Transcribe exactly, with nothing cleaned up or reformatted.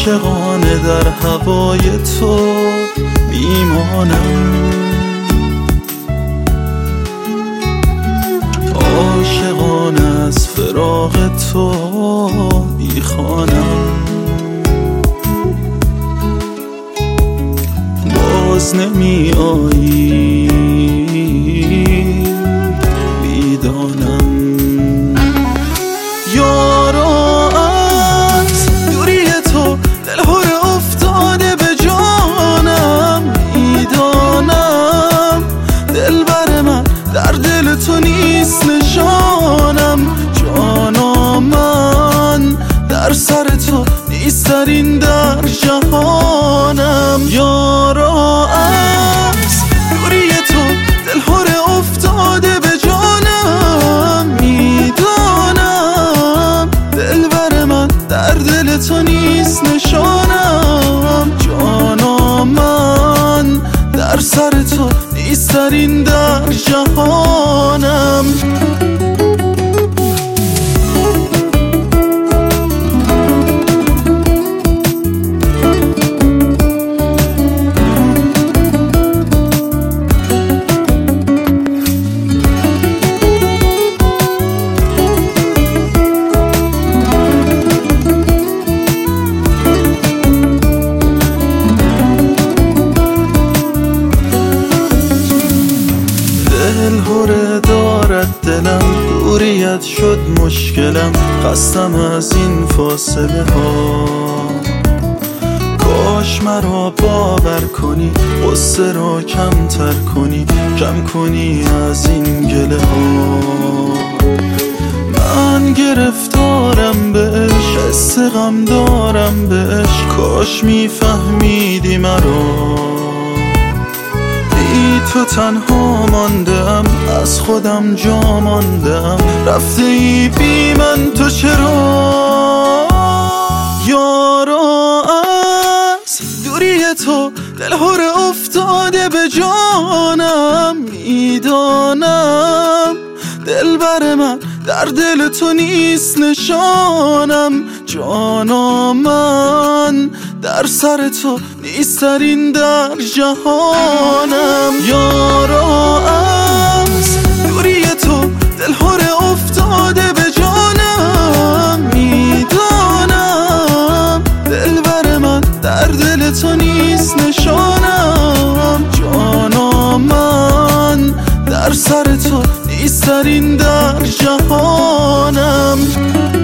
عاشقانه در هوای تو میمانم، عاشقانه از فراق تو میخوانم. باز نمی آیی میدانم، یارا از دوری تو دلهره افتاده به جانم، میدانم دلبر من در دل تو نیست نشانم، جانا من در سر تو نیسترین در جهانم. یارا از دوری تو دلهره افتاده به جانم، میدانم دلبر من در دل تو نیست نشانم، جانا من در سر تو نیسترین در جهانم. دلهره دارد دلم، دوریت شد مشکلم، خستم از این فاصله ها. کاش مرا باور کنی، غصه را کم تر کنی، کم کنی از این گله ها. من گرفتارم بهش، حس غم دارم بهش، کاش میفهمیدی مرا. تو تنها ماندم، از خودم جا ماندم، رفته ای بی من تو چرا؟ یارا از دوری تو دلهره افتاده به جانم، میدانم دلبر من در دل تو نیست نشانم، جانا من در سر تو نیسترین در جهانم. یارا از دوری تو دلهره افتاده به جانم، میدانم دلبر من در دل تو نیست نشانم، جانا من در سر تو نیسترین در جهانم.